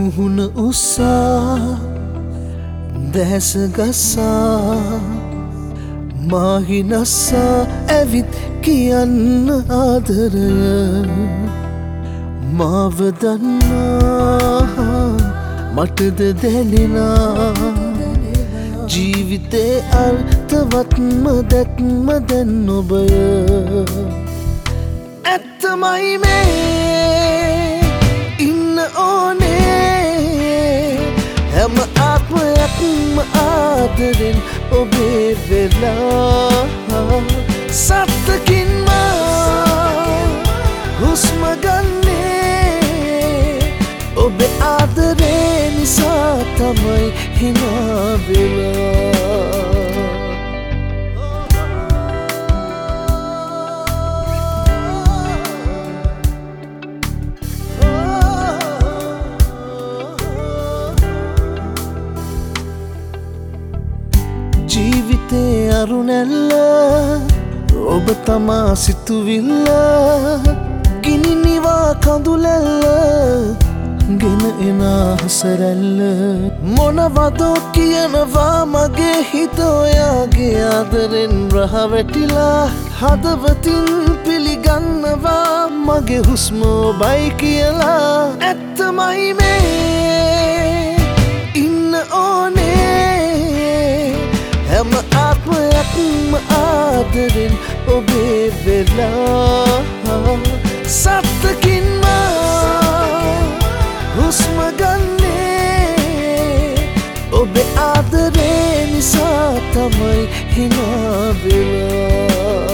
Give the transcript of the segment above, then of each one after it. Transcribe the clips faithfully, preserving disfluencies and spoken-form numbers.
මුහුණ උසා දැස ගසා මාහිනස්සා ඇවිත් කියන්න ආදරය මාව දන්නා මටද දැනෙනා ජීවිතේ අර්ථවත්ම දැක්ම දැන් ඔබය ඇත්තමයි මේ ඉන්න ඕනේ හැම ආත්මයක්ම ආදරෙන් ඔබේ වෙලා සත්තකින්ම හුස්ම ගන්නේ ඔබේ ආදරේ නිසා තමයි හිනා වෙලා ජීවිතේ අරුණැල්ල ඔබ තමා සිතුවිල්ල ගිනි නිවා කඳුලැල්ල ගෙන එන හසරැල්ල මොනවදෝ කියනවා මගේ හිත ඔයාගේ ආදරෙන් රහ වැටිලා හදවතින් පිළිගන්නවා මගේ හුස්ම ඔබයි කියලා ඇත්තමයි මේ ඉන්න ඕනේ හැම ආත්මයක්ම ආදරෙන් ඔබේ වෙලා සත්තකින්ම හුස්ම ගන්නේ ඔබේ ආදරේ නිසා තමයි හිනා වෙලා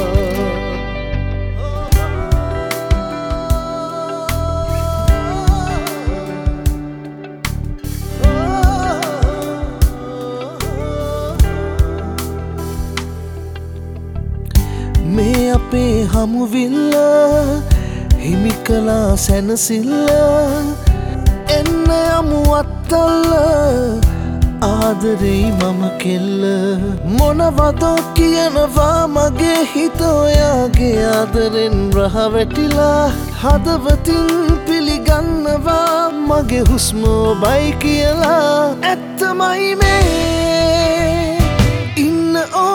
මේ අපේ හමුවිල්ල හිමි කලා සැනසිල්ල එන්න යමු අත්තල්ල ආදරෙයි මම කෙල්ල මොනවදෝ කියනවා මගේ හිත ඔයාගේ ආදරෙන් රහ වැටිලා හදවතින් පිළිගන්නවා මගේ හුස්ම ඔබයි කියලා ඇත්තමයි මේ ඉන්න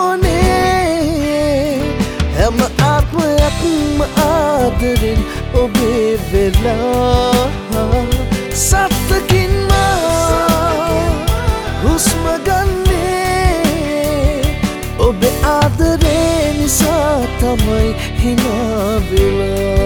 ඕනේ හැම ආත්මයක්ම ආදරෙන් ඔබේ වෙලා සත්තකින්ම හුස්ම ගන්නේ ඔබේ ආදරේ නිසා තමයි හිනා වෙලා